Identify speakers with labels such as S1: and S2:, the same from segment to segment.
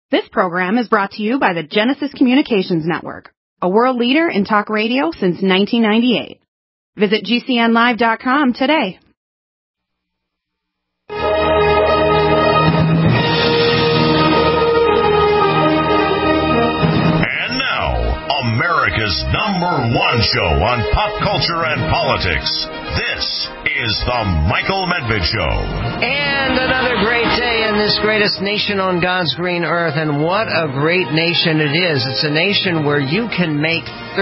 S1: This program is brought to you by the Genesis Communications Network, a world leader in talk radio since 1998. Visit GCNlive.com today.
S2: And now, America's #1 show on pop culture and politics. This is the Michael Medved Show.
S3: And another great day in this greatest nation on God's green earth. And what a great nation it is. It's a nation where you can make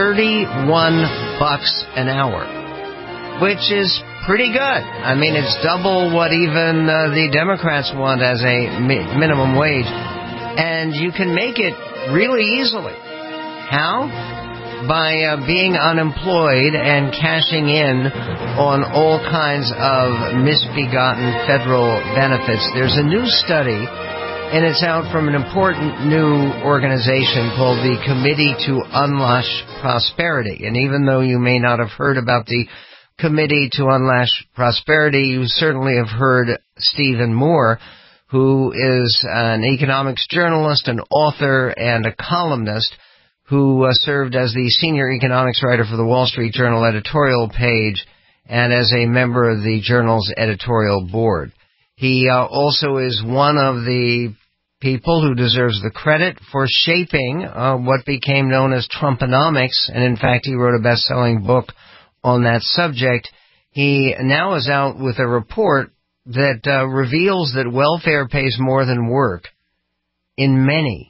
S3: $31 an hour, which is pretty good. I mean, it's double what even the Democrats want as a minimum wage. And you can make it really easily. How? By being unemployed and cashing in on all kinds of misbegotten federal benefits. There's a new study, and it's out from an important new organization called the Committee to Unleash Prosperity. And even though you may not have heard about the Committee to Unleash Prosperity, you certainly have heard Stephen Moore, who is an economics journalist, an author, and a columnist, who served as the senior economics writer for the Wall Street Journal editorial page and as a member of the journal's editorial board. He also is one of the people who deserves the credit for shaping what became known as Trumponomics, and in fact he wrote a best-selling book on that subject. He now is out with a report that reveals that welfare pays more than work in many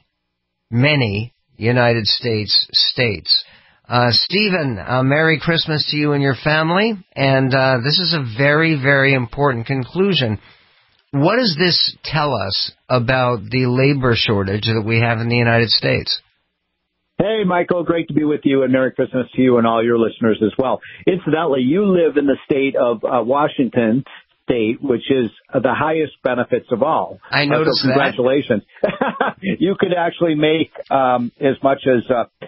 S3: United States states. Stephen, Merry Christmas to you and your family, and this is a very, very important conclusion. What does this tell us about the labor shortage that we have in the United States?
S4: Hey, Michael, great to be with you, and Merry Christmas to you and all your listeners as well. Incidentally, you live in the state of Washington State, which is the highest benefits of all.
S3: I noticed
S4: so congratulations. You could actually make as much as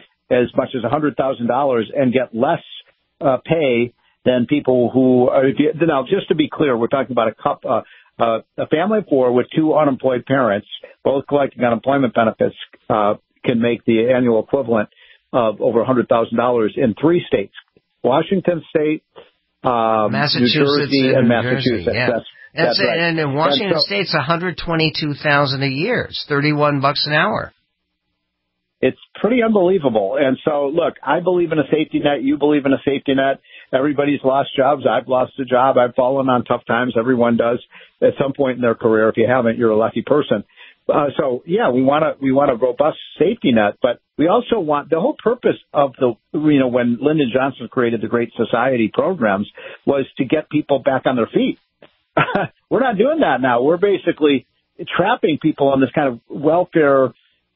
S4: $100,000 and get less pay than people who are. Now, just to be clear, we're talking about a family of four with two unemployed parents, both collecting unemployment benefits, can make the annual equivalent of over $100,000 in three states: Washington State,
S3: Massachusetts,
S4: New Jersey, and Massachusetts.
S3: Yeah. That's right. And in Washington State's $122,000 a year. It's $31 an hour.
S4: It's pretty unbelievable. And so, look, I believe in a safety net. You believe in a safety net. Everybody's lost jobs. I've lost a job. I've fallen on tough times. Everyone does at some point in their career. If you haven't, you're a lucky person. So, yeah, we want a robust safety net, but we also want the whole purpose of when Lyndon Johnson created the Great Society programs was to get people back on their feet. We're not doing that now. We're basically trapping people on this kind of welfare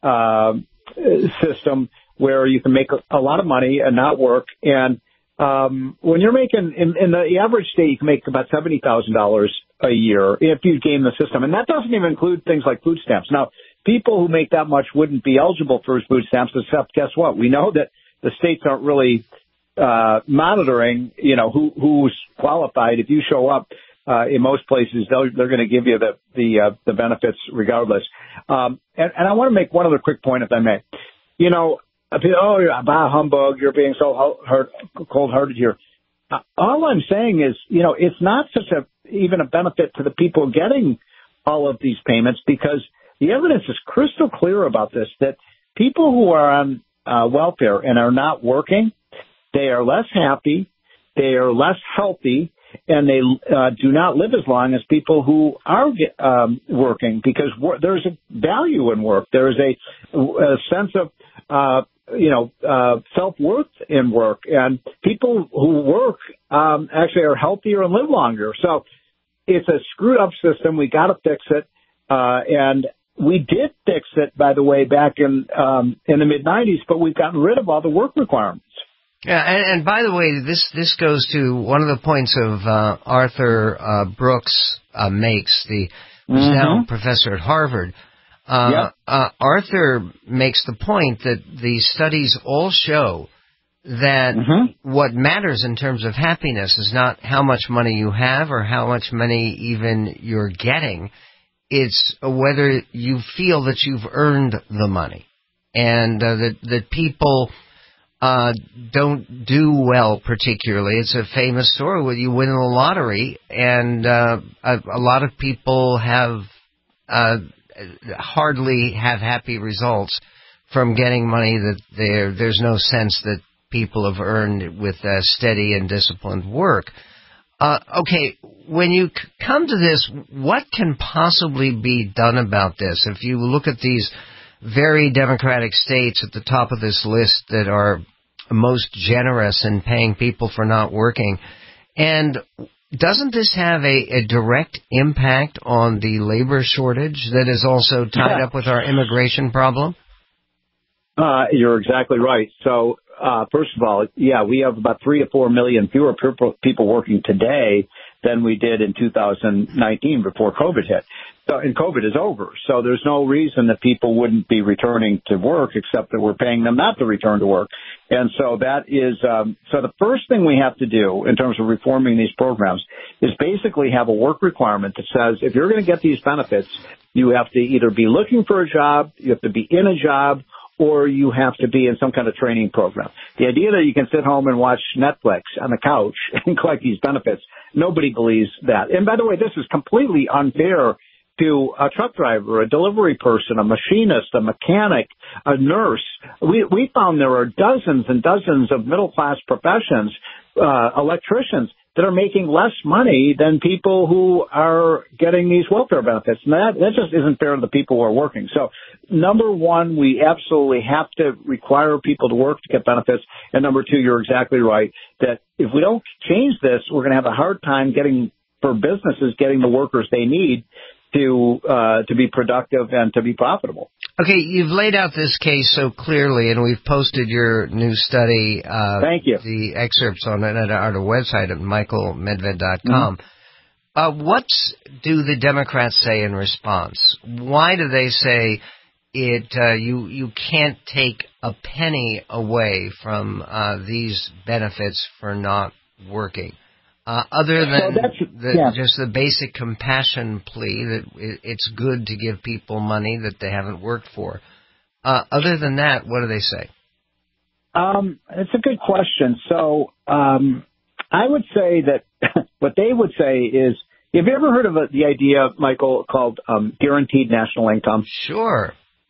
S4: system where you can make a lot of money and not work. And when you're making in the average state, you can make about $70,000 a year if you game the system, and that doesn't even include things like food stamps. Now, people who make that much wouldn't be eligible for food stamps, except guess what? We know that the states aren't really monitoring, who's qualified. If you show up in most places, they're going to give you the benefits regardless. And I want to make one other quick point, if I may. Bah humbug, you're being so cold-hearted here. All I'm saying is, it's not even a benefit to the people getting all of these payments, because the evidence is crystal clear about this, that people who are on welfare and are not working, they are less happy, they are less healthy, and they do not live as long as people who are working, because there's a value in work. There is a sense of self-worth in work, and people who work actually are healthier and live longer. So it's a screwed up system. We got to fix it, and we did fix it, by the way, back in the mid-'90s, but we've gotten rid of all the work requirements.
S3: Yeah, and by the way, this goes to one of the points of Arthur Brooks makes, who's now professor at Harvard. Arthur makes the point that the studies all show that what matters in terms of happiness is not how much money you have or how much money even you're getting. it's whether you feel that you've earned the money, and that people don't do well particularly. It's a famous story where you win the lottery, and a lot of people have hardly have happy results from getting money that there's no sense that people have earned with steady and disciplined work. Okay, when you come to this, what can possibly be done about this? If you look at these very democratic states at the top of this list that are most generous in paying people for not working, and doesn't this have a direct impact on the labor shortage that is also tied up with our immigration problem?
S4: You're exactly right. So, first of all, we have about 3 to 4 million fewer people working today than we did in 2019 before COVID hit. So, and COVID is over. So there's no reason that people wouldn't be returning to work, except that we're paying them not to return to work. And so that is, so the first thing we have to do in terms of reforming these programs is basically have a work requirement that says if you're going to get these benefits, you have to either be looking for a job, you have to be in a job, or you have to be in some kind of training program. The idea that you can sit home and watch Netflix on the couch and collect these benefits, nobody believes that. And by the way, this is completely unfair to a truck driver, a delivery person, a machinist, a mechanic, a nurse. We found there are dozens and dozens of middle-class professions, electricians, that are making less money than people who are getting these welfare benefits. And that just isn't fair to the people who are working. So, number one, we absolutely have to require people to work to get benefits. And number two, you're exactly right, that if we don't change this, we're going to have a hard time getting the workers they need to be productive and to be profitable.
S3: Okay, you've laid out this case so clearly, and we've posted your new study.
S4: Thank you.
S3: The excerpts on it at our website at michaelmedved.com.
S4: Mm-hmm.
S3: What do the Democrats say in response? Why do they say you can't take a penny away from these benefits for not working? Other than just the basic compassion plea that it's good to give people money that they haven't worked for. Other than that, what do they say?
S4: It's a good question. So I would say that what they would say is, have you ever heard of the idea, Michael, called guaranteed national income?
S3: Sure.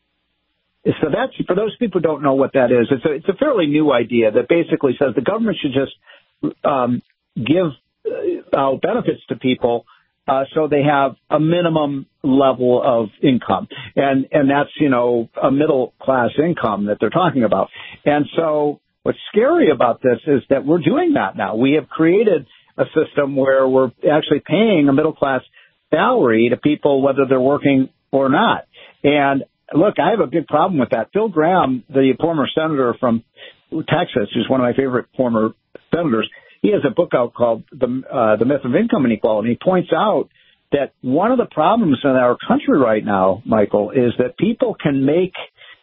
S4: So that's, for those people who don't know what that is, it's a fairly new idea that basically says the government should just give out benefits to people so they have a minimum level of income. And that's, a middle class income that they're talking about. And so what's scary about this is that we're doing that now. We have created a system where we're actually paying a middle class salary to people whether they're working or not. And look, I have a big problem with that. Phil Gramm, the former senator from Texas, who's one of my favorite former senators, he has a book out called The Myth of Income Inequality. He points out that one of the problems in our country right now, Michael, is that people can make,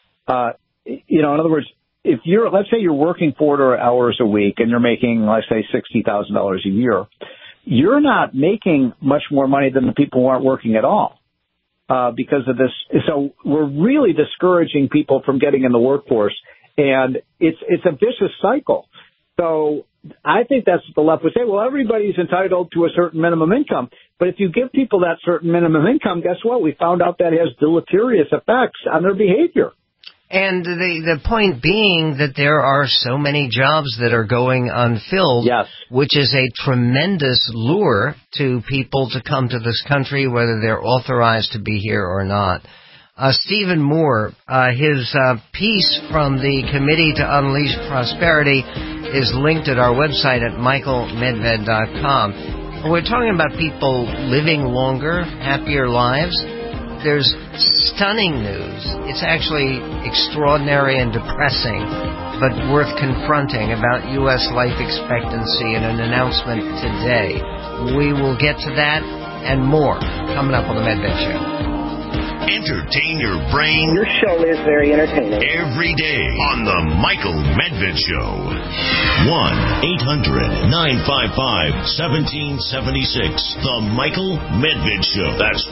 S4: in other words, if let's say you're working 40 hours a week and you're making, let's say, $60,000 a year, you're not making much more money than the people who aren't working at all. Because of this. So we're really discouraging people from getting in the workforce, and it's a vicious cycle. So I think that's what the left would say. Well, everybody's entitled to a certain minimum income. But if you give people that certain minimum income, guess what? We found out that has deleterious effects on their behavior.
S3: And the point being that there are so many jobs that are going unfilled,
S4: yes,
S3: which is a tremendous lure to people to come to this country, whether they're authorized to be here or not. Stephen Moore, his piece from the Committee to Unleash Prosperity is linked at our website at michaelmedved.com. We're talking about people living longer, happier lives. There's stunning news. It's actually extraordinary and depressing, but worth confronting about U.S. life expectancy and an announcement today. We will get to that and more coming up on the Medved Show.
S2: Entertain your brain.
S5: Your show is very entertaining.
S2: Every day on The Michael Medved Show. 1-800-955-1776. The Michael Medved Show. That's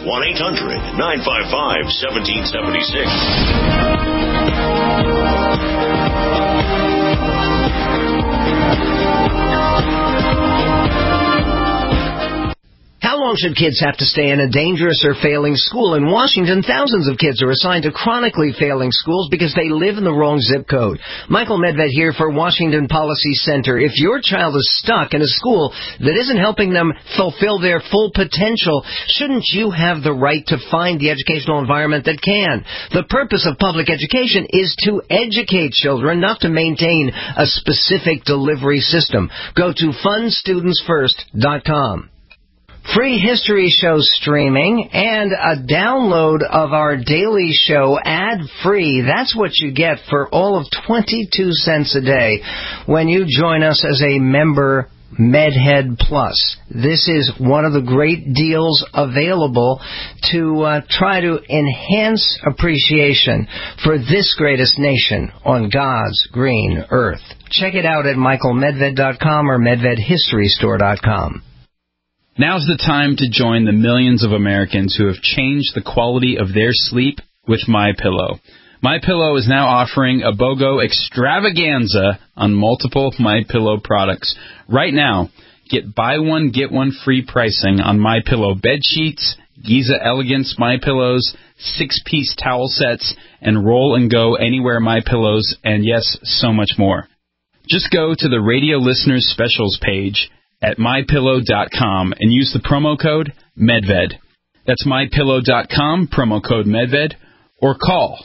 S2: 1-800-955-1776.
S3: How long should kids have to stay in a dangerous or failing school? In Washington, thousands of kids are assigned to chronically failing schools because they live in the wrong zip code. Michael Medved here for Washington Policy Center. If your child is stuck in a school that isn't helping them fulfill their full potential, shouldn't you have the right to find the educational environment that can? The purpose of public education is to educate children, not to maintain a specific delivery system. Go to fundstudentsfirst.com. Free history show streaming and a download of our daily show ad-free. That's what you get for all of 22 cents a day when you join us as a member MedHead Plus. This is one of the great deals available to try to enhance appreciation for this greatest nation on God's green earth. Check it out at michaelmedved.com or medvedhistorystore.com.
S6: Now's the time to join the millions of Americans who have changed the quality of their sleep with MyPillow. MyPillow is now offering a BOGO extravaganza on multiple MyPillow products. Right now, get buy one, get one free pricing on MyPillow bed sheets, Giza Elegance MyPillows, 6-piece towel sets, and Roll and Go Anywhere MyPillows, and yes, so much more. Just go to the Radio Listeners Specials page at MyPillow.com and use the promo code MEDVED. That's MyPillow.com, promo code MEDVED, or call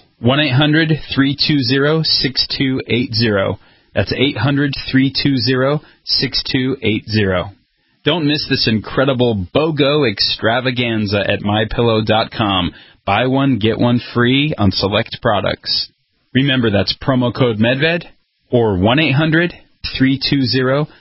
S6: 1-800-320-6280. That's 800-320-6280. Don't miss this incredible BOGO extravaganza at MyPillow.com. Buy one, get one free on select products. Remember, that's promo code MEDVED or 1-800-320-6280.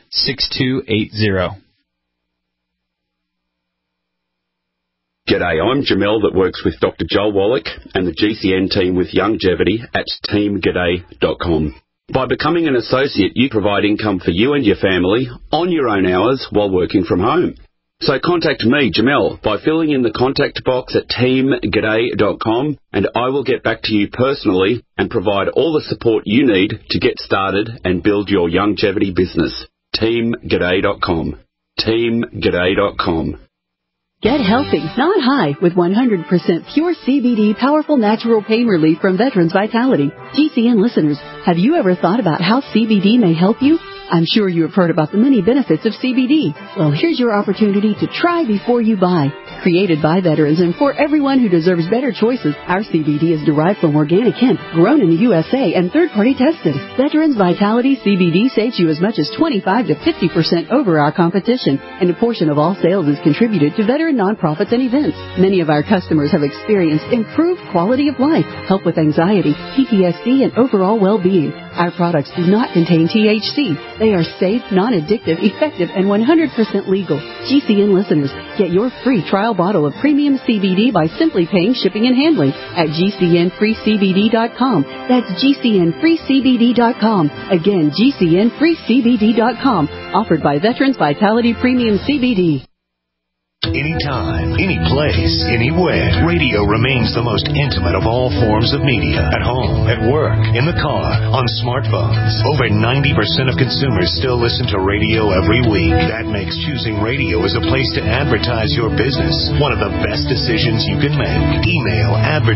S7: G'day, I'm Jamel that works with Dr. Joel Wallach and the GCN team with Longevity at teamg'day.com. By becoming an associate, you provide income for you and your family on your own hours while working from home. So contact me, Jamel, by filling in the contact box at teamg'day.com, and I will get back to you personally and provide all the support you need to get started and build your longevity business. teamg'day.com. teamg'day.com.
S8: Get healthy, not high, with 100% pure CBD powerful natural pain relief from Veterans Vitality. GCN listeners, have you ever thought about how CBD may help you? I'm sure you have heard about the many benefits of CBD. Well, here's your opportunity to try before you buy. Created by veterans and for everyone who deserves better choices, our CBD is derived from organic hemp, grown in the USA, and third-party tested. Veterans Vitality CBD saves you as much as 25 to 50% over our competition, and a portion of all sales is contributed to veteran nonprofits and events. Many of our customers have experienced improved quality of life, help with anxiety, PTSD, and overall well-being. Our products do not contain THC. They are safe, non-addictive, effective, and 100% legal. GCN listeners, get your free trial bottle of premium CBD by simply paying shipping and handling at GCNFreeCBD.com. That's GCNFreeCBD.com. Again, GCNFreeCBD.com. Offered by Veterans Vitality Premium CBD.
S2: Anytime, any place, anywhere. Radio remains the most intimate of all forms of media. At home, at work, in the car, on smartphones. Over 90% of consumers still listen to radio every week. That makes choosing radio as a place to advertise your business one of the best decisions you can make. Email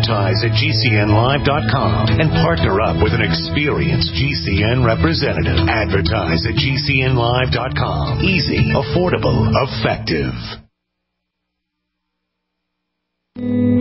S2: advertise@GCNlive.com and partner up with an experienced GCN representative. Advertise at GCNlive.com. Easy, affordable, effective.
S9: We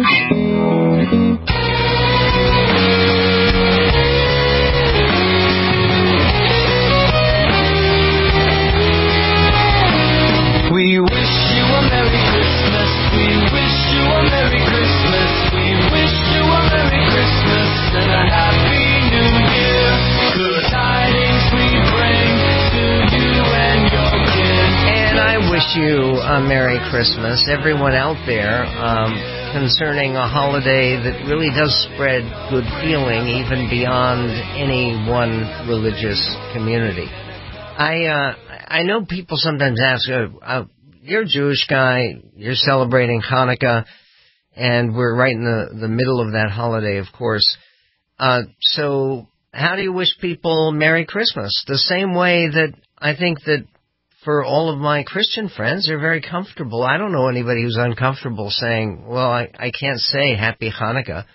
S9: wish you a Merry Christmas. We wish you a Merry Christmas. We wish you a Merry Christmas and a Happy New Year. Good tidings we bring to you and your kin.
S3: And I wish you a Merry Christmas, everyone out there. concerning a holiday that really does spread good feeling even beyond any one religious community. I know people sometimes ask, you're a Jewish guy, you're celebrating Hanukkah, and we're right in the middle of that holiday, of course. So how do you wish people Merry Christmas? The same way that I think that for all of my Christian friends, they're very comfortable. I don't know anybody who's uncomfortable saying, well, I can't say Happy Hanukkah.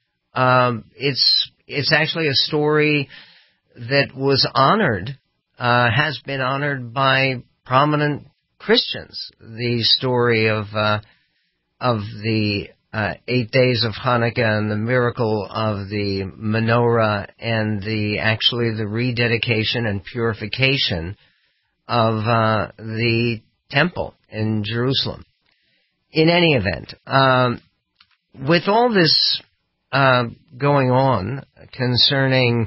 S3: It's actually a story that was honored, has been honored by prominent Christians. The story of the 8 days of Hanukkah and the miracle of the menorah and the rededication and purification of the temple in Jerusalem. In any event, with all this going on concerning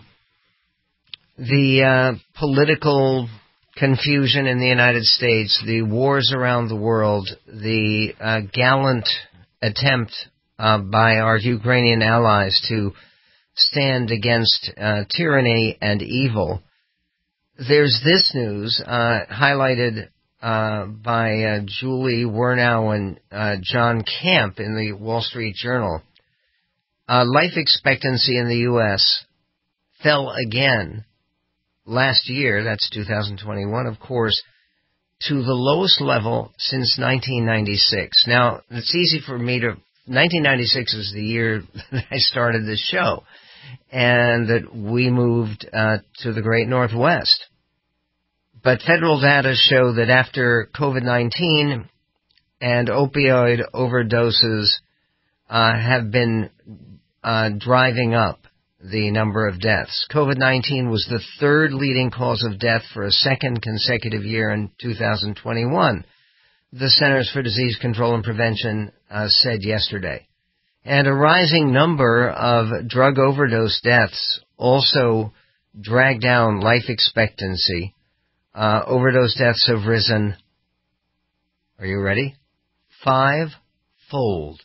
S3: the political confusion in the United States, the wars around the world, the gallant attempt by our Ukrainian allies to stand against tyranny and evil, there's this news highlighted by Julie Wernow and John Camp in the Wall Street Journal. Life expectancy in the U.S. fell again last year, that's 2021, of course, to the lowest level since 1996. Now, it's easy for me to... 1996 is the year that I started this show, and that we moved to the Great Northwest. But federal data show that after COVID-19 and opioid overdoses have been driving up the number of deaths. COVID-19 was the third leading cause of death for a second consecutive year in 2021, the Centers for Disease Control and Prevention said yesterday. And a rising number of drug overdose deaths also drag down life expectancy. Overdose deaths have risen, are you ready? 5-fold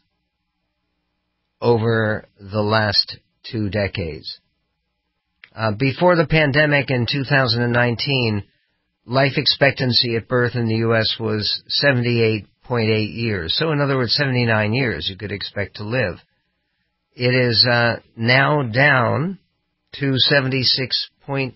S3: over the last 2 decades. Before the pandemic in 2019, life expectancy at birth in the U.S. was 78.8 years. So in other words, 79 years you could expect to live. It is now down to 76.4.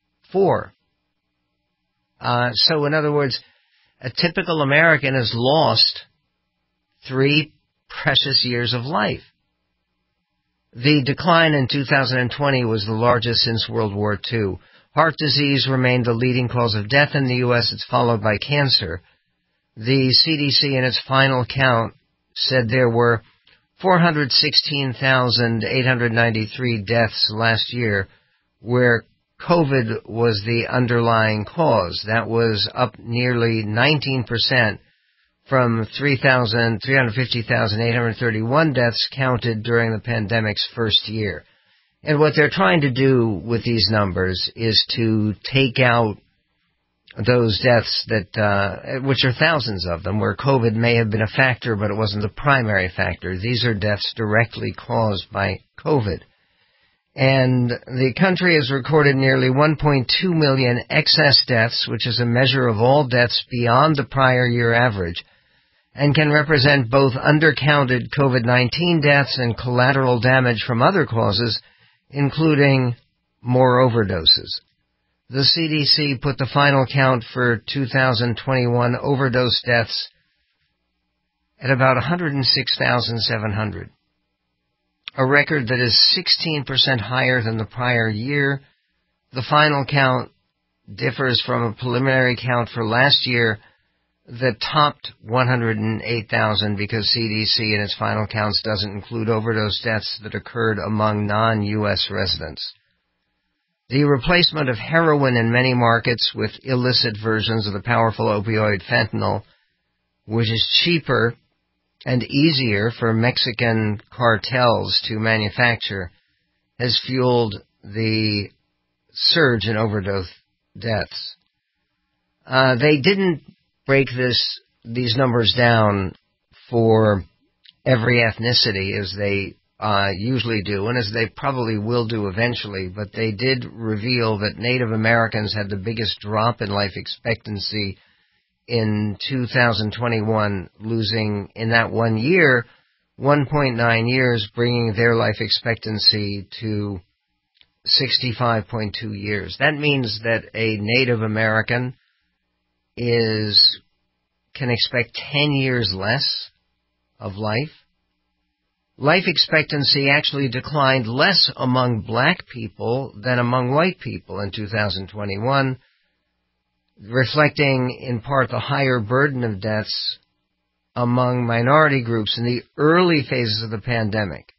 S3: So in other words, a typical American has lost 3 precious years of life. The decline in 2020 was the largest since World War II. Heart disease remained the leading cause of death in the U.S. It's followed by cancer. The CDC in its final count said there were 416,893 deaths last year, where COVID was the underlying cause. That was up nearly 19% from 350,831 deaths counted during the pandemic's first year. And what they're trying to do with these numbers is to take out those deaths that, which are thousands of them, where COVID may have been a factor, but it wasn't the primary factor. These are deaths directly caused by COVID. And the country has recorded nearly 1.2 million excess deaths, which is a measure of all deaths beyond the prior year average, and can represent both undercounted COVID-19 deaths and collateral damage from other causes, including more overdoses. The CDC put the final count for 2021 overdose deaths at about 106,700, a record that is 16% higher than the prior year. The final count differs from a preliminary count for last year that topped 108,000 because CDC in its final counts doesn't include overdose deaths that occurred among non-U.S. residents. The replacement of heroin in many markets with illicit versions of the powerful opioid fentanyl, which is cheaper and easier for Mexican cartels to manufacture, has fueled the surge in overdose deaths. They didn't break these numbers down for every ethnicity as they usually do, and as they probably will do eventually, but they did reveal that Native Americans had the biggest drop in life expectancy in 2021, losing in that 1 year 1.9 years, bringing their life expectancy to 65.2 years. That means that a Native American can expect 10 years less of life. Life expectancy actually declined less among black people than among white people in 2021, reflecting in part the higher burden of deaths among minority groups in the early phases of the pandemic.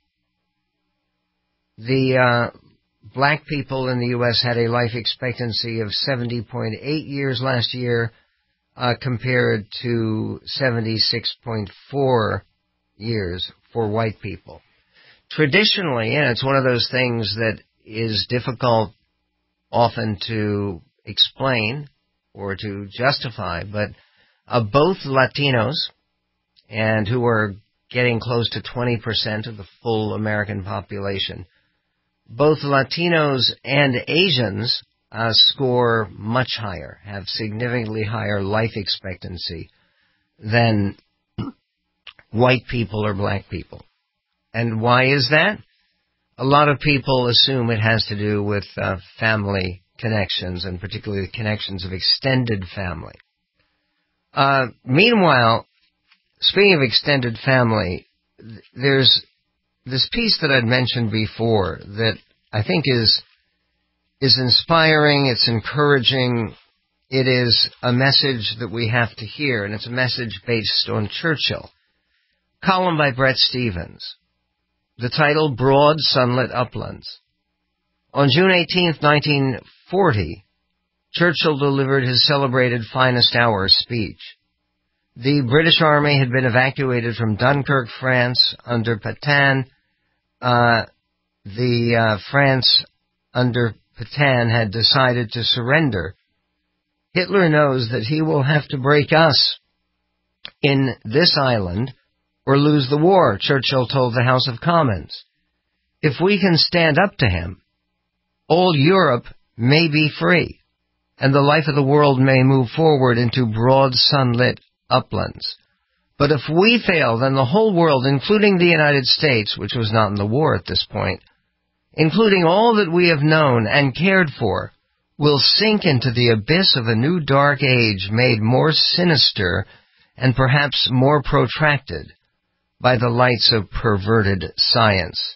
S3: The black people in the U.S. had a life expectancy of 70.8 years last year, compared to 76.4 years for white people. Traditionally, and it's one of those things that is difficult often to explain or to justify, but both Latinos, and who are getting close to 20% of the full American population, both Latinos and Asians score much higher, have significantly higher life expectancy than white people or black people. And why is that? A lot of people assume it has to do with family connections, and particularly the connections of extended family. Meanwhile, speaking of extended family, there's this piece that I'd mentioned before that I think is inspiring, it's encouraging, it is a message that we have to hear, and it's a message based on Churchill. Column by Bret Stephens. The title, Broad Sunlit Uplands. On June 18, 1940, Churchill delivered his celebrated Finest Hour speech. The British Army had been evacuated from Dunkirk, France, under Pétain. France under Pétain had decided to surrender. Hitler knows that he will have to break us in this island or lose the war, Churchill told the House of Commons. If we can stand up to him, all Europe may be free, and the life of the world may move forward into broad sunlit uplands. But if we fail, then the whole world, including the United States, which was not in the war at this point, including all that we have known and cared for, will sink into the abyss of a new dark age made more sinister and perhaps more protracted by the lights of perverted science.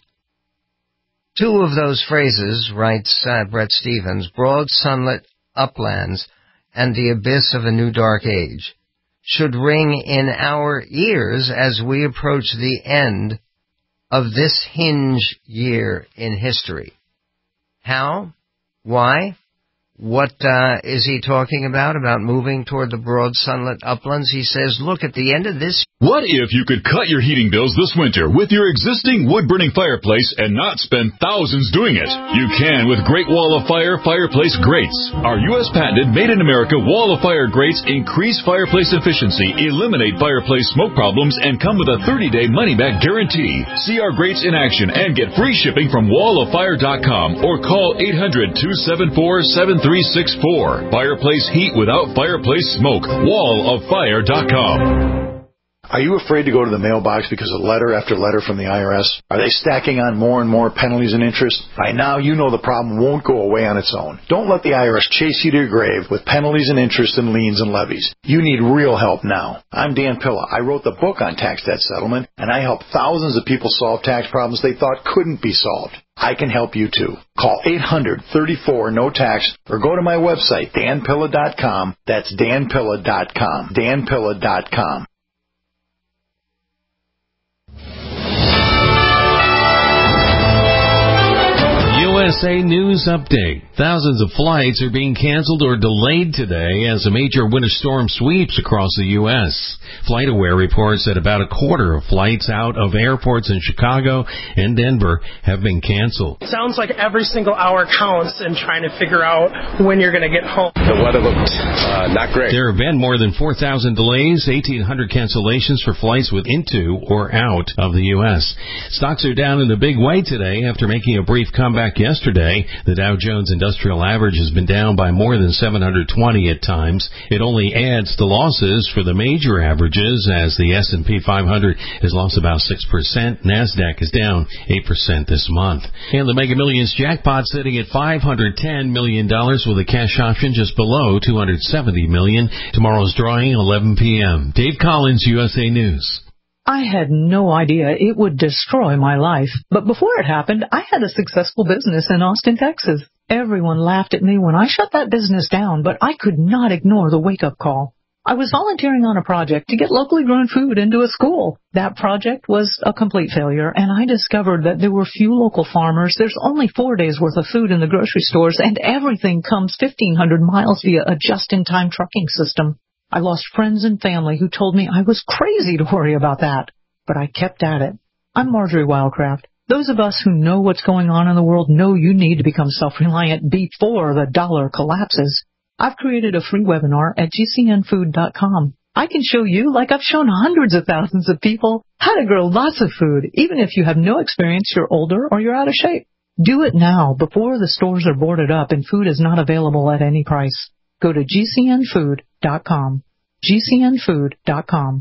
S3: Two of those phrases, writes Bret Stephens, broad sunlit uplands and the abyss of a new dark age, should ring in our ears as we approach the end of this hinge year in history. How? Why? What is he talking about moving toward the broad sunlit uplands? He says, look, at the end of this...
S5: What if you could cut your heating bills this winter with your existing wood-burning fireplace and not spend thousands doing it? You can with Great Wall of Fire fireplace grates. Our U.S. patented made-in-America Wall of Fire grates increase fireplace efficiency, eliminate fireplace smoke problems, and come with a 30-day money-back guarantee. See our grates in action and get free shipping from walloffire.com or call 800-274-7364. Fireplace heat without fireplace smoke. walloffire.com.
S10: Are you afraid to go to the mailbox because of letter after letter from the IRS? Are they stacking on more and more penalties and interest? By now, you know the problem won't go away on its own. Don't let the IRS chase you to your grave with penalties and interest and liens and levies. You need real help now. I'm Dan Pilla. I wrote the book on tax debt settlement, and I help thousands of people solve tax problems they thought couldn't be solved. I can help you too. Call 800-34-NO-TAX or go to my website, danpilla.com. That's danpilla.com. danpilla.com.
S11: USA News Update. Thousands of flights are being canceled or delayed today as a major winter storm sweeps across the U.S. FlightAware reports that about a quarter of flights out of airports in Chicago and Denver have been canceled.
S12: Sounds like every single hour counts in trying to figure out when you're going to get home.
S13: The weather looked not great.
S11: There have been more than 4,000 delays, 1,800 cancellations for flights with into or out of the U.S. Stocks are down in a big way today after making a brief comeback yesterday. The Dow Jones Industrial Average has been down by more than 720 at times. It only adds to losses for the major averages as the S&P 500 has lost about 6%. NASDAQ is down 8% this month. And the Mega Millions jackpot sitting at $510 million with a cash option just below $270 million. Tomorrow's drawing 11 p.m. Dave Collins, USA News.
S14: I had no idea it would destroy my life. But before it happened, I had a successful business in Austin, Texas. Everyone laughed at me when I shut that business down, but I could not ignore the wake-up call. I was volunteering on a project to get locally grown food into a school. That project was a complete failure, and I discovered that there were few local farmers. There's only 4 days' worth of food in the grocery stores, and everything comes 1,500 miles via a just-in-time trucking system. I lost friends and family who told me I was crazy to worry about that, but I kept at it. I'm Marjorie Wildcraft. Those of us who know what's going on in the world know you need to become self-reliant before the dollar collapses. I've created a free webinar at gcnfood.com. I can show you, like I've shown hundreds of thousands of people, how to grow lots of food, even if you have no experience, you're older, or you're out of shape. Do it now before the stores are boarded up and food is not available at any price. Go to gcnfood.com. gcnfood.com.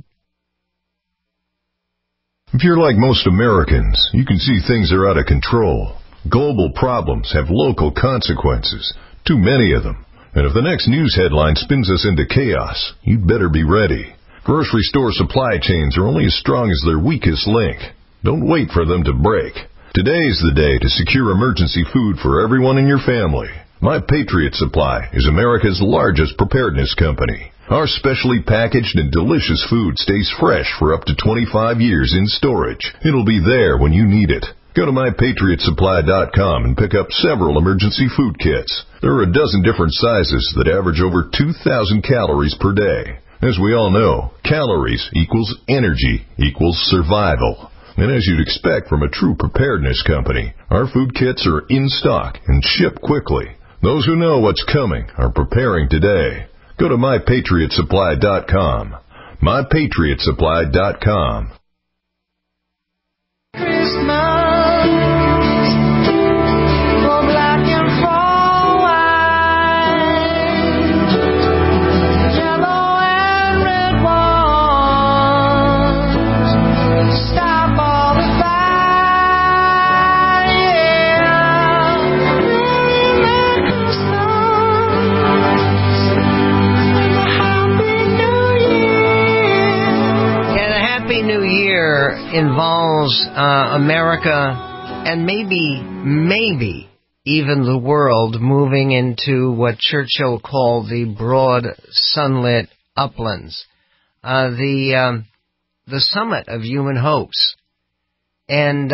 S15: If you're like most Americans, you can see things are out of control. Global problems have local consequences, too many of them. And if the next news headline spins us into chaos, you'd better be ready. Grocery store supply chains are only as strong as their weakest link. Don't wait for them to break. Today's the day to secure emergency food for everyone in your family. My Patriot Supply is America's largest preparedness company. Our specially packaged and delicious food stays fresh for up to 25 years in storage. It'll be there when you need it. Go to MyPatriotSupply.com and pick up several emergency food kits. There are a dozen different sizes that average over 2,000 calories per day. As we all know, calories equals energy equals survival. And as you'd expect from a true preparedness company, our food kits are in stock and ship quickly. Those who know what's coming are preparing today. Go to MyPatriotSupply.com. MyPatriotSupply.com.
S3: Involves America and maybe even the world moving into what Churchill called the broad sunlit uplands, the summit of human hopes. And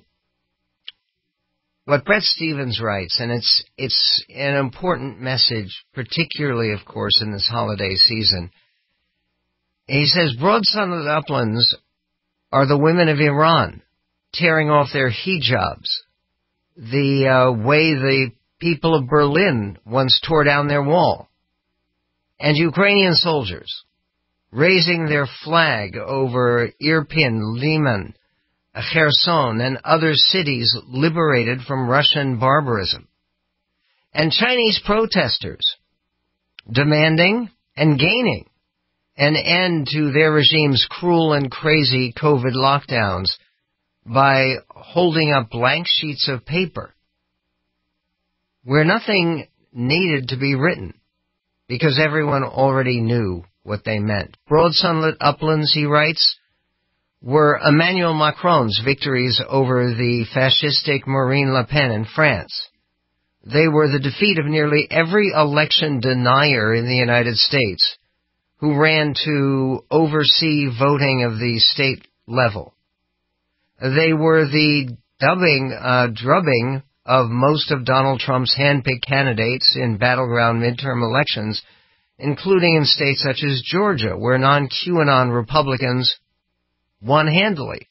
S3: what Bret Stephens writes, and it's an important message, particularly, of course, in this holiday season. He says, broad sunlit uplands are the women of Iran tearing off their hijabs, the way the people of Berlin once tore down their wall, and Ukrainian soldiers raising their flag over Irpin, Liman, Kherson, and other cities liberated from Russian barbarism, and Chinese protesters demanding and gaining an end to their regime's cruel and crazy COVID lockdowns by holding up blank sheets of paper where nothing needed to be written because everyone already knew what they meant. Broad sunlit uplands, he writes, were Emmanuel Macron's victories over the fascistic Marine Le Pen in France. They were the defeat of nearly every election denier in the United States who ran to oversee voting of the state level. They were the drubbing of most of Donald Trump's hand-picked candidates in battleground midterm elections, including in states such as Georgia, where non-QAnon Republicans won handily.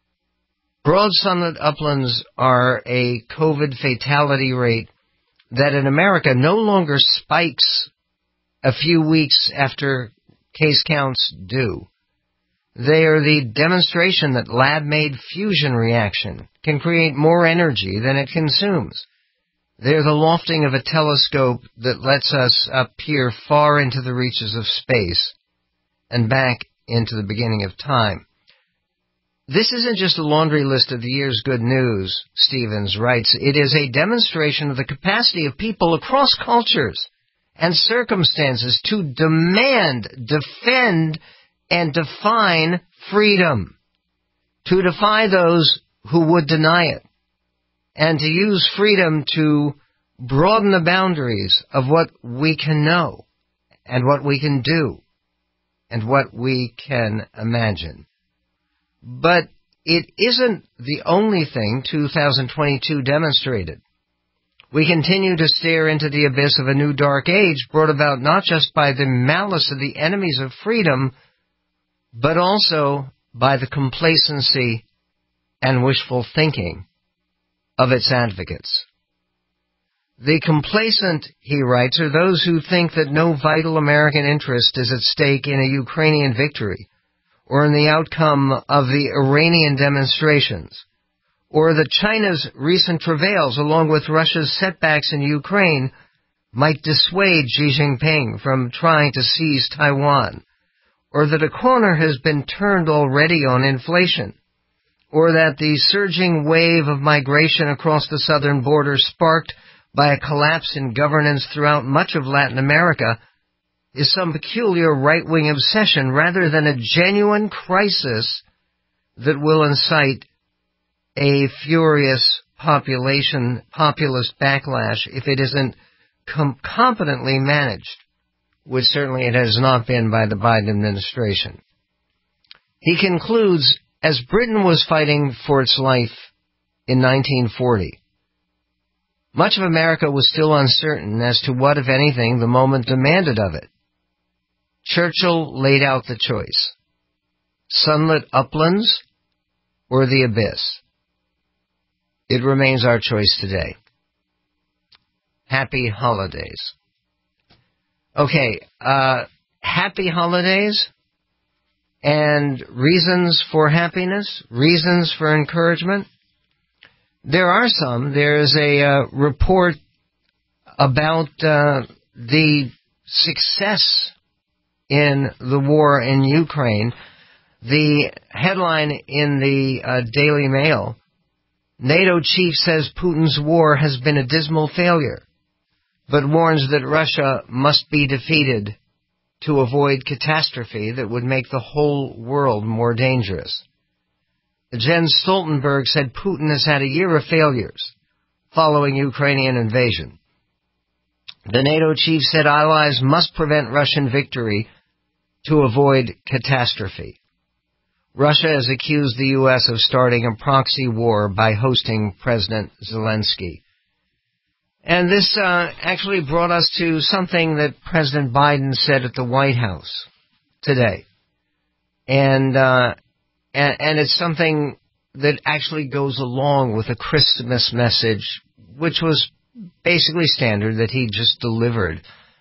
S3: Broad sunlit uplands are a COVID fatality rate that in America no longer spikes a few weeks after case counts do. They are the demonstration that lab-made fusion reaction can create more energy than it consumes. They're the lofting of a telescope that lets us peer far into the reaches of space and back into the beginning of time. This isn't just a laundry list of the year's good news, Stevens writes. It is a demonstration of the capacity of people across cultures and circumstances to demand, defend, and define freedom, to defy those who would deny it, and to use freedom to broaden the boundaries of what we can know, and what we can do, and what we can imagine. But it isn't the only thing 2022 demonstrated. We continue to stare into the abyss of a new dark age brought about not just by the malice of the enemies of freedom, but also by the complacency and wishful thinking of its advocates. The complacent, he writes, are those who think that no vital American interest is at stake in a Ukrainian victory, or in the outcome of the Iranian demonstrations, or that China's recent travails, along with Russia's setbacks in Ukraine, might dissuade Xi Jinping from trying to seize Taiwan, or that a corner has been turned already on inflation, or that the surging wave of migration across the southern border sparked by a collapse in governance throughout much of Latin America is some peculiar right-wing obsession rather than a genuine crisis that will incite a furious populist backlash if it isn't competently managed, which certainly it has not been by the Biden administration. He concludes, as Britain was fighting for its life in 1940, much of America was still uncertain as to what, if anything, the moment demanded of it. Churchill laid out the choice: sunlit uplands or the abyss. It remains our choice today. Happy holidays. Okay, happy holidays and reasons for happiness, reasons for encouragement. There are some. There's a report about the success in the war in Ukraine. The headline in the Daily Mail: NATO chief says Putin's war has been a dismal failure, but warns that Russia must be defeated to avoid catastrophe that would make the whole world more dangerous. Jens Stoltenberg said Putin has had a year of failures following Ukrainian invasion. The NATO chief said allies must prevent Russian victory to avoid catastrophe. Russia has accused the U.S. of starting a proxy war by hosting President Zelensky. And this actually brought us to something that President Biden said at the White House today. And it's something that actually goes along with a Christmas message, which was basically standard, that he just delivered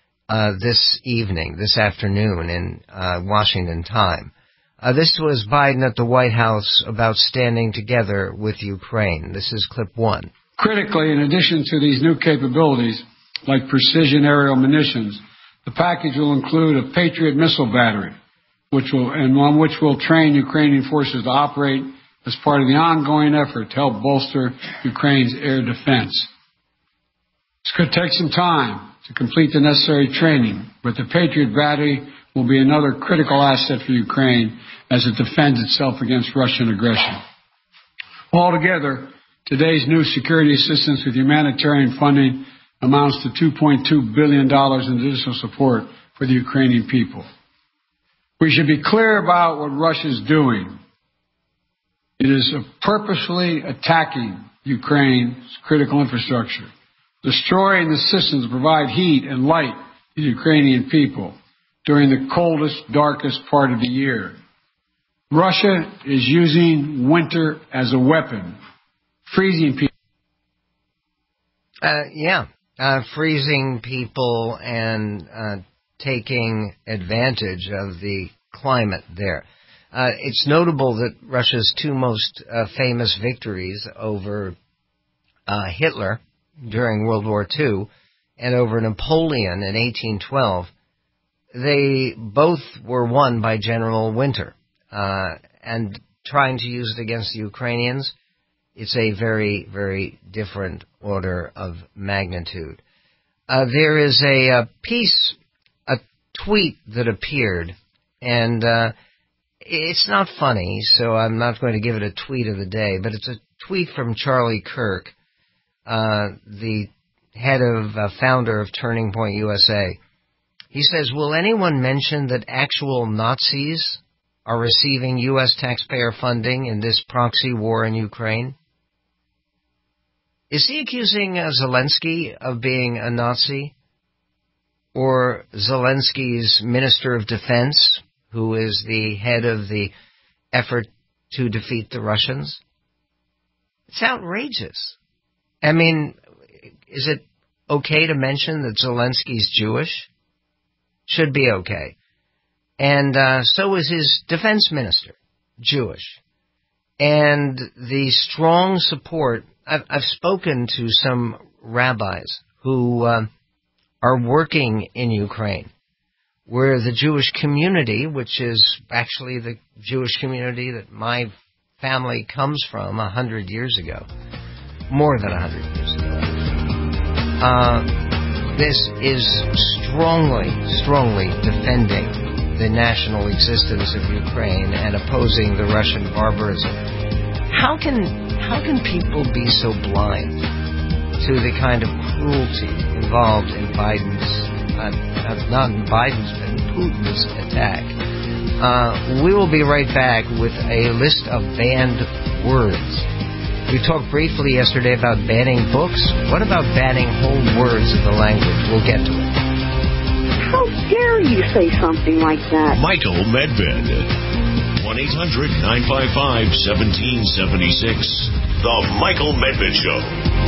S3: this afternoon in Washington time. This was Biden at the White House about standing together with Ukraine. This is clip one.
S16: Critically, in addition to these new capabilities, like precision aerial munitions, the package will include a Patriot missile battery, on which will train Ukrainian forces to operate as part of the ongoing effort to help bolster Ukraine's air defense. This could take some time to complete the necessary training, but the Patriot battery will be another critical asset for Ukraine as it defends itself against Russian aggression. Altogether, today's new security assistance with humanitarian funding amounts to $2.2 billion in additional support for the Ukrainian people. We should be clear about what Russia is doing. It is purposefully attacking Ukraine's critical infrastructure, destroying the systems that provide heat and light to the Ukrainian people during the coldest, darkest part of the year. Russia is using winter as a weapon, freezing people.
S3: Freezing people and taking advantage of the climate there. It's notable that Russia's two most famous victories over Hitler during World War II and over Napoleon in 1812, they both were won by General Winter. And trying to use it against the Ukrainians, it's a very, very different order of magnitude. There is a tweet that appeared, and it's not funny, so I'm not going to give it a tweet of the day, but it's a tweet from Charlie Kirk, the founder of Turning Point USA. He says, "Will anyone mention that actual Nazis are receiving U.S. taxpayer funding in this proxy war in Ukraine?" Is he accusing Zelensky of being a Nazi? Or Zelensky's Minister of Defense, who is the head of the effort to defeat the Russians? It's outrageous. I mean, is it okay to mention that Zelensky's Jewish? Should be okay. And so is his defense minister, Jewish. And the strong support, I've spoken to some rabbis who are working in Ukraine, where the Jewish community, which is actually the Jewish community that my family comes from 100 years ago, more than 100 years ago, this is strongly defending the national existence of Ukraine and opposing the Russian barbarism. How can people be so blind to the kind of cruelty involved in Putin's attack? We will be right back with a list of banned words. We talked briefly yesterday about banning books. What about banning whole words of the language? We'll get to it.
S17: How dare you say something like that?
S2: Michael Medved. 1-800-955-1776. The Michael Medved Show.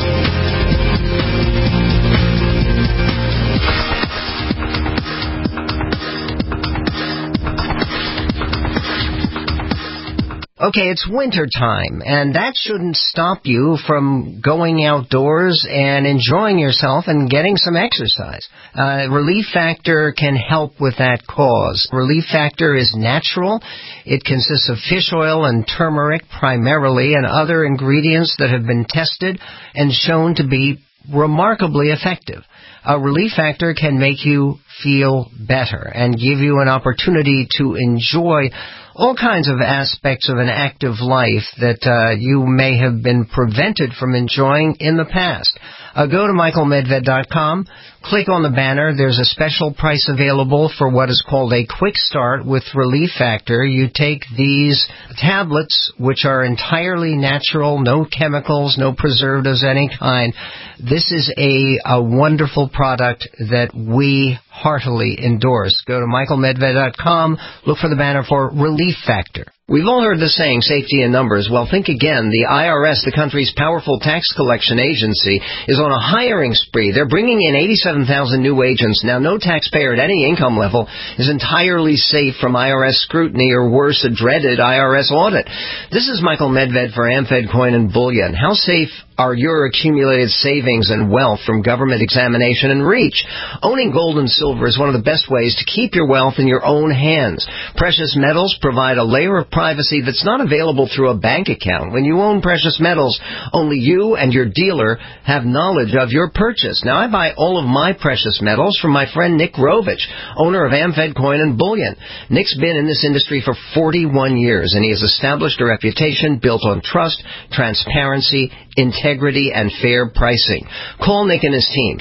S3: Okay, it's winter time, and that shouldn't stop you from going outdoors and enjoying yourself and getting some exercise. Relief Factor can help with that cause. Relief Factor is natural. It consists of fish oil and turmeric primarily, and other ingredients that have been tested and shown to be remarkably effective. Relief Factor can make you feel better and give you an opportunity to enjoy all kinds of aspects of an active life that you may have been prevented from enjoying in the past. Go to michaelmedved.com, click on the banner. There's a special price available for what is called a quick start with Relief Factor. You take these tablets, which are entirely natural, no chemicals, no preservatives of any kind. This is a wonderful product that we heartily endorse. Go to michaelmedved.com, look for the banner for Relief Factor. We've all heard the saying, safety in numbers. Well, think again. The IRS, the country's powerful tax collection agency, is on a hiring spree. They're bringing in 87,000 new agents. Now, no taxpayer at any income level is entirely safe from IRS scrutiny or worse, a dreaded IRS audit. This is Michael Medved for AmFed Coin and Bullion. How safe are your accumulated savings and wealth from government examination and reach? Owning gold and silver is one of the best ways to keep your wealth in your own hands. Precious metals provide a layer of privacy that's not available through a bank account. When you own precious metals, only you and your dealer have knowledge of your purchase. Now, I buy all of my precious metals from my friend Nick Rovich, owner of AmFed Coin and Bullion. Nick's been in this industry for 41 years, and he has established a reputation built on trust, transparency, integrity, and fair pricing. Call Nick and his team.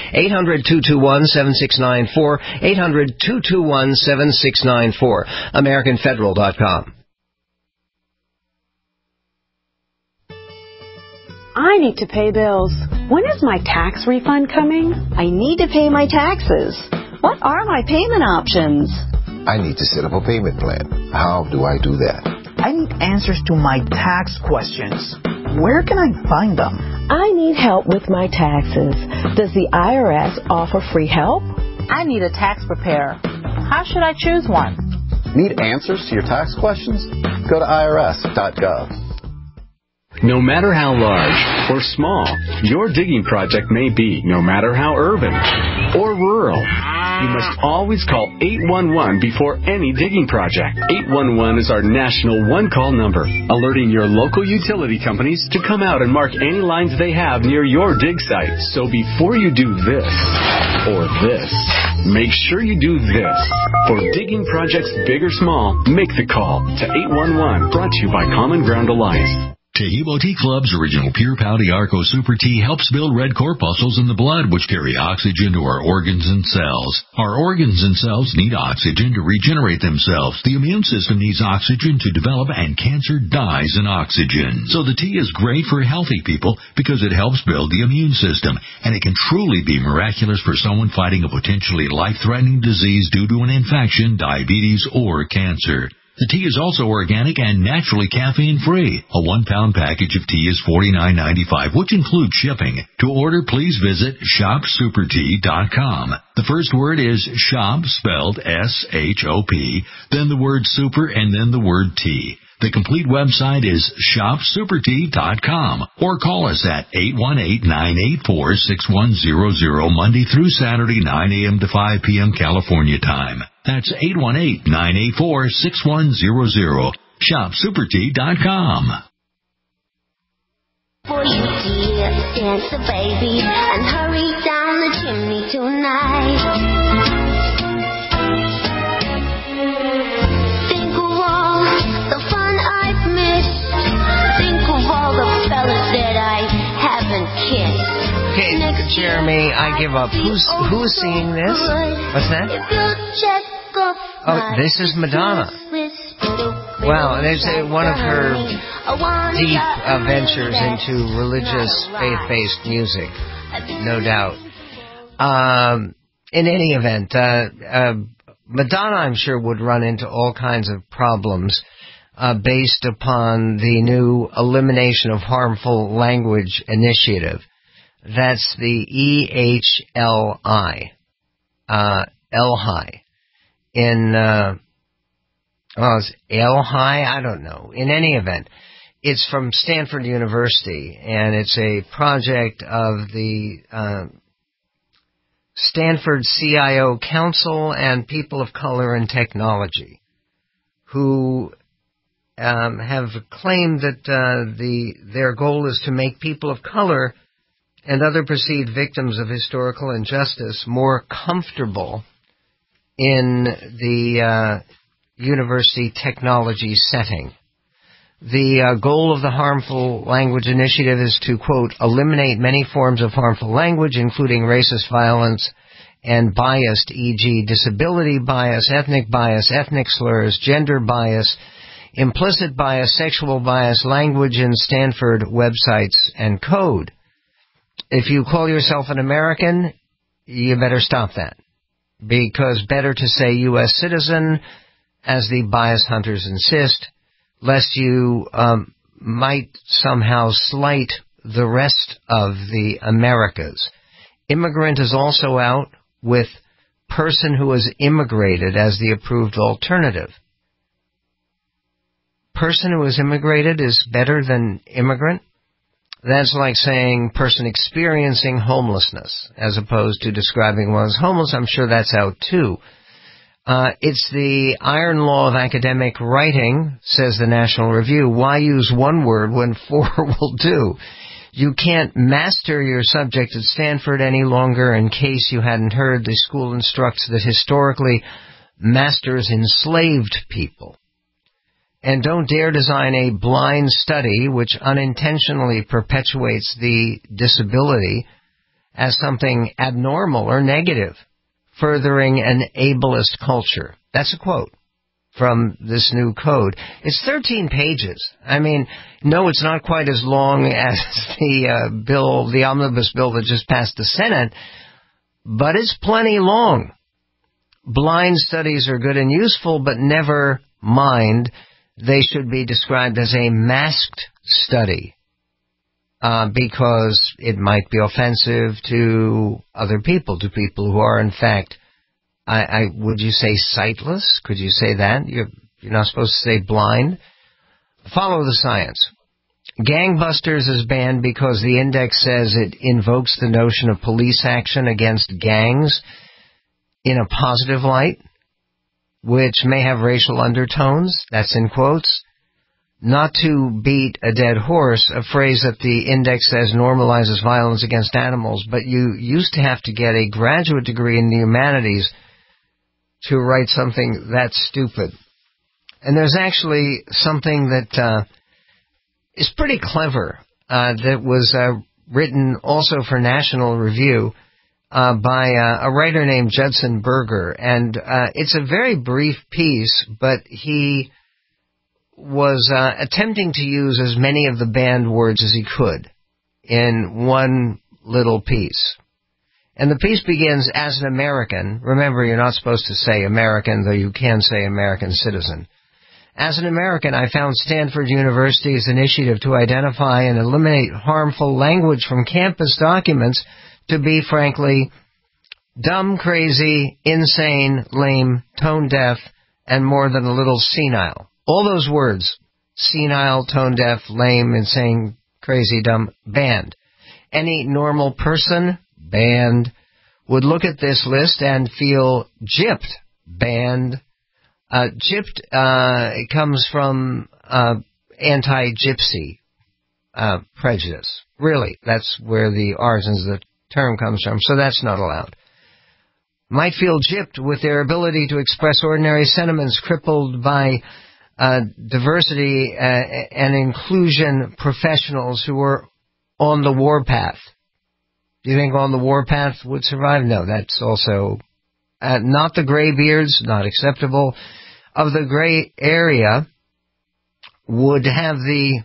S3: 800-221-7694, 800-221-7694, AmericanFederal.com.
S17: I need to pay bills. When is my tax refund coming?
S18: I need to pay my taxes. What are my payment options?
S19: I need to set up a payment plan. How do I do that?
S20: I need answers to my tax questions. Where can I find them?
S18: I need help with my taxes. Does the IRS offer free help?
S21: I need a tax preparer. How should I choose one?
S22: Need answers to your tax questions? Go to irs.gov.
S23: No matter how large or small your digging project may be, no matter how urban or rural, you must always call 811 before any digging project. 811 is our national one-call number, alerting your local utility companies to come out and mark any lines they have near your dig site. So before you do this or this, make sure you do this. For digging projects big or small, make the call to 811. Brought to you by Common Ground Alliance.
S24: Taheebo Tea Club's original Pure Pouty Arco Super Tea helps build red corpuscles in the blood, which carry oxygen to our organs and cells. Our organs and cells need oxygen to regenerate themselves. The immune system needs oxygen to develop, and cancer dies in oxygen. So the tea is great for healthy people because it helps build the immune system, and it can truly be miraculous for someone fighting a potentially life-threatening disease due to an infection, diabetes, or cancer. The tea is also organic and naturally caffeine-free. A 1-pound package of tea is $49.95, which includes shipping. To order, please visit shopsupertea.com. The first word is shop, spelled S-H-O-P, then the word super, and then the word tea. The complete website is shopsupertea.com, or call us at 818-984-6100 Monday through Saturday, 9 a.m. to 5 p.m. California time. That's 818-984-6100. shopsupertea.com.
S25: For you, dear Santa baby, and hurry down the chimney tonight. Think of all the fun I've missed. Think of all the fellas that I haven't kissed.
S3: Okay, Jeremy, I give up. Who's singing this? What's that? Oh, this is Madonna. Wow, and it's one of her deep ventures into religious, faith-based music, no doubt. In any event, Madonna, I'm sure, would run into all kinds of problems based upon the new Elimination of Harmful Language initiative. That's the EHLI, LHI. It's LHI? I don't know. In any event, it's from Stanford University, and it's a project of the Stanford CIO Council and People of Color and Technology, who have claimed that their goal is to make people of color and other perceived victims of historical injustice more comfortable in the university technology setting. The goal of the Harmful Language Initiative is to, quote, eliminate many forms of harmful language, including racist violence and biased, e.g. disability bias, ethnic slurs, gender bias, implicit bias, sexual bias, language in Stanford websites and code. If you call yourself an American, you better stop that. Because better to say U.S. citizen, as the bias hunters insist, lest you might somehow slight the rest of the Americas. Immigrant is also out, with person who has immigrated as the approved alternative. Person who has immigrated is better than immigrant? That's like saying person experiencing homelessness, as opposed to describing one as homeless. I'm sure that's out too. It's the iron law of academic writing, says the National Review. Why use one word when four will do? You can't master your subject at Stanford any longer. In case you hadn't heard, the school instructs that historically masters enslaved people. And don't dare design a blind study which unintentionally perpetuates the disability as something abnormal or negative, furthering an ableist culture. That's a quote. from this new code. It's 13 pages. I mean, no, it's not quite as long as the omnibus bill that just passed the Senate, but it's plenty long. Blind studies are good and useful, but never mind. They should be described as a masked study, because it might be offensive to other people, to people who are in fact, would you say sightless? Could you say that? You're not supposed to say blind. Follow the science. Gangbusters is banned because the index says it invokes the notion of police action against gangs in a positive light, which may have racial undertones. That's in quotes. Not to beat a dead horse, a phrase that the index says normalizes violence against animals, but you used to have to get a graduate degree in the humanities to write something that stupid. And there's actually something that is pretty clever that was written also for National Review by a writer named Judson Berger. And it's a very brief piece, but he was attempting to use as many of the banned words as he could in one little piece. And the piece begins, as an American. Remember, you're not supposed to say American, though you can say American citizen. As an American, I found Stanford University's initiative to identify and eliminate harmful language from campus documents to be, frankly, dumb, crazy, insane, lame, tone-deaf, and more than a little senile. All those words, senile, tone-deaf, lame, insane, crazy, dumb, banned. Any normal person, banned, would look at this list and feel gypped, banned. Gypped comes from anti-gypsy prejudice. Really, that's where the origins of the term comes from, so that's not allowed. Might feel gypped with their ability to express ordinary sentiments crippled by diversity and inclusion professionals who are on the warpath. Do you think on the warpath would survive? No, that's also not the graybeards, not acceptable. Of the gray area would have the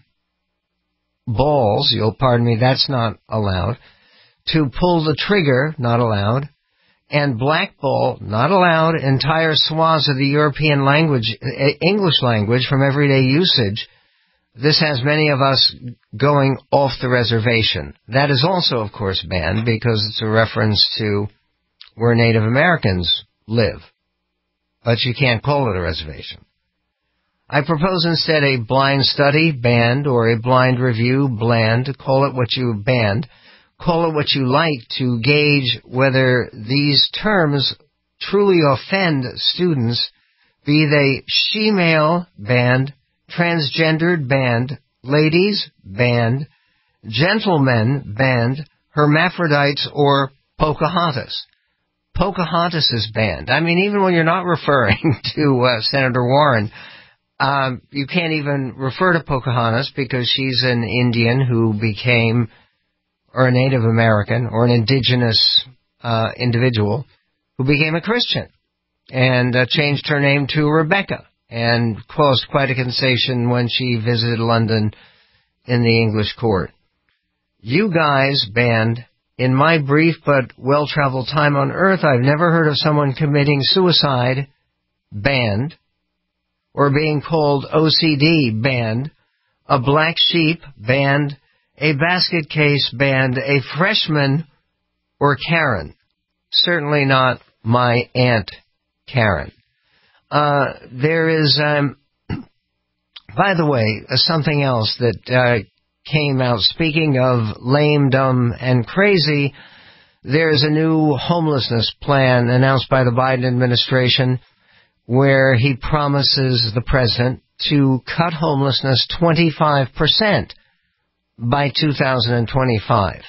S3: balls, you'll pardon me, that's not allowed. To pull the trigger, not allowed. And blackball, not allowed. Entire swaths of the European language, English language from everyday usage. This has many of us going off the reservation. That is also, of course, banned because it's a reference to where Native Americans live. But you can't call it a reservation. I propose instead a blind study, banned, or a blind review, bland. Call it what you banned. Call it what you like to gauge whether these terms truly offend students, be they she-male, banned, transgendered, banned, ladies, banned, gentlemen, banned, hermaphrodites, or Pocahontas. Pocahontas is banned. I mean, even when you're not referring to Senator Warren, you can't even refer to Pocahontas because she's an Indian who became, or a Native American, or an indigenous individual who became a Christian and changed her name to Rebecca and caused quite a sensation when she visited London in the English court. You guys banned. In my brief but well-traveled time on Earth, I've never heard of someone committing suicide, banned, or being called OCD, banned, a black sheep, banned, a basket case, banned, a freshman, or Karen. Certainly not my Aunt Karen. There is, by the way, something else that came out. Speaking of lame, dumb, and crazy, there's a new homelessness plan announced by the Biden administration where he promises the president to cut homelessness 25% by 2025.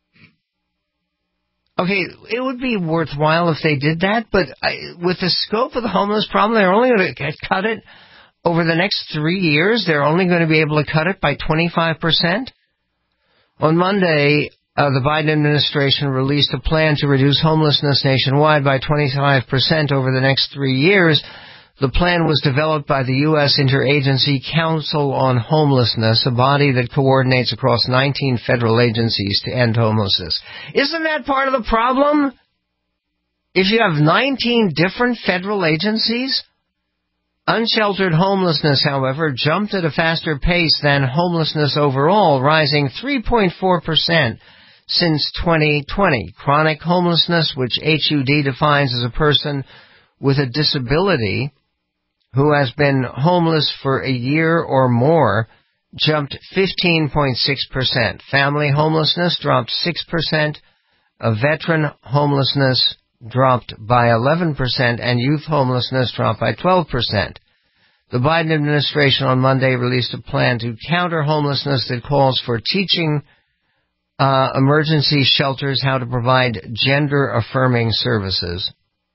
S3: Okay, it would be worthwhile if they did that, but with the scope of the homeless problem, they're only going to cut it over the next 3 years. They're only going to be able to cut it by 25%. On Monday, the Biden administration released a plan to reduce homelessness nationwide by 25% over the next 3 years. The plan was developed by the U.S. Interagency Council on Homelessness, a body that coordinates across 19 federal agencies to end homelessness. Isn't that part of the problem? If you have 19 different federal agencies? Unsheltered homelessness, however, jumped at a faster pace than homelessness overall, rising 3.4% since 2020. Chronic homelessness, which HUD defines as a person with a disability who has been homeless for a year or more, jumped 15.6%. Family homelessness dropped 6%. Veteran homelessness dropped by 11%, and youth homelessness dropped by 12%. The Biden administration on Monday released a plan to counter homelessness that calls for teaching emergency shelters how to provide gender-affirming services.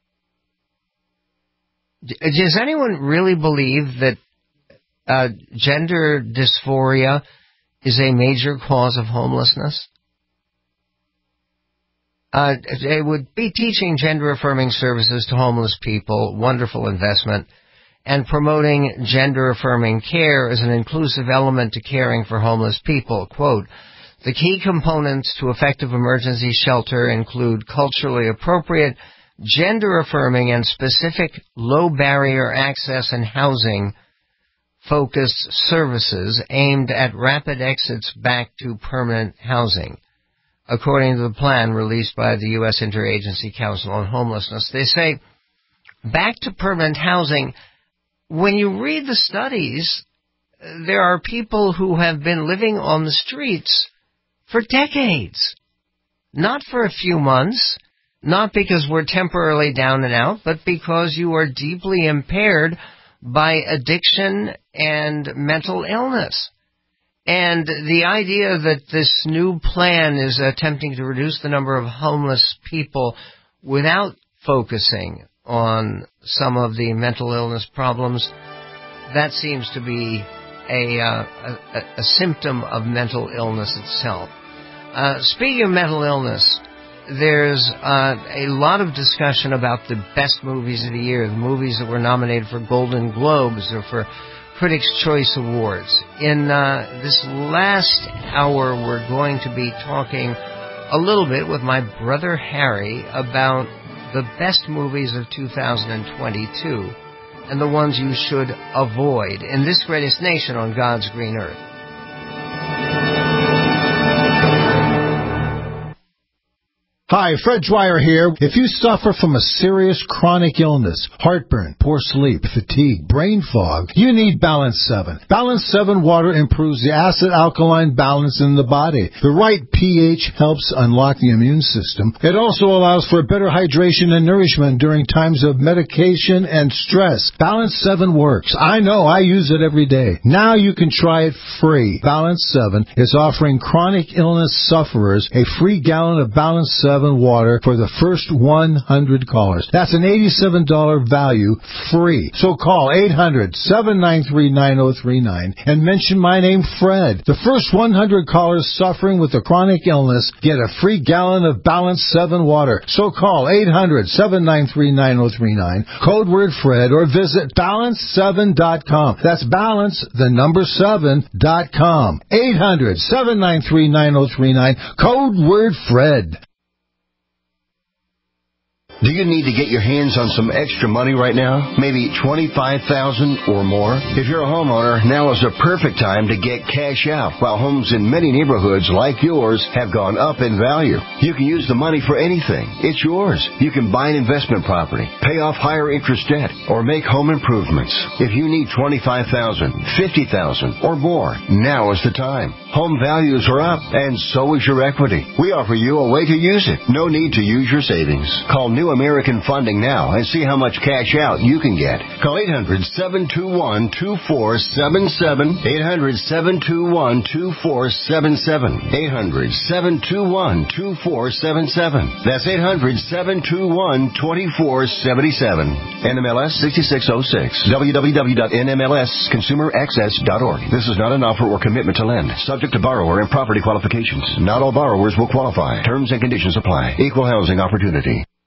S3: Does anyone really believe that gender dysphoria is a major cause of homelessness? It would be teaching gender-affirming services to homeless people, wonderful investment, and promoting gender-affirming care as an inclusive element to caring for homeless people. Quote, the key components to effective emergency shelter include culturally appropriate, gender-affirming, and specific low-barrier access and housing-focused services aimed at rapid exits back to permanent housing, according to the plan released by the U.S. Interagency Council on Homelessness. They say, back to permanent housing. When you read the studies, there are people who have been living on the streets for decades. Not for a few months, not because we're temporarily down and out, but because you are deeply impaired by addiction and mental illness. And the idea that this new plan is attempting to reduce the number of homeless people without focusing on some of the mental illness problems, that seems to be a symptom of mental illness itself. Speaking of mental illness, there's a lot of discussion about the best movies of the year, the movies that were nominated for Golden Globes or for Critics' Choice Awards. In this last hour, we're going to be talking a little bit with my brother Harry about the best movies of 2022 and the ones you should avoid in this greatest nation on God's green earth.
S1: Hi, Fred Dwyer here. If you suffer from a serious chronic illness, heartburn, poor sleep, fatigue, brain fog, you need Balance 7. Balance 7 water improves the acid-alkaline balance in the body. The right pH helps unlock the immune system. It also allows for better hydration and nourishment during times of medication and stress. Balance 7 works. I know, I use it every day. Now you can try it free. Balance 7 is offering chronic illness sufferers a free gallon of Balance 7 water for the first 100 callers. That's an $87 value free. So call 800-793-9039 and mention my name, Fred. The first 100 callers suffering with a chronic illness get a free gallon of Balance 7 water. So call 800-793-9039, code word Fred, or visit balance7.com. That's balance, the number 7.com. 800-793-9039, code word Fred.
S4: Do you need to get your hands on some extra money right now? Maybe $25,000 or more? If you're a homeowner, now is the perfect time to get cash out. While homes in many neighborhoods like yours have gone up in value, you can use the money for anything. It's yours. You can buy an investment property, pay off higher interest debt, or make home improvements. If you need $25,000, $50,000, or more, now is the time. Home values are up, and so is your equity. We offer you a way to use it. No need to use your savings. Call New American Funding now and see how much cash out you can get. Call 800-721-2477. 800-721-2477. 800-721-2477. That's 800-721-2477. NMLS 6606. www.nmlsconsumeraccess.org. This is not an offer or commitment to lend. Subject to borrower and property qualifications. Not all borrowers will qualify. Terms and conditions apply. Equal housing opportunity.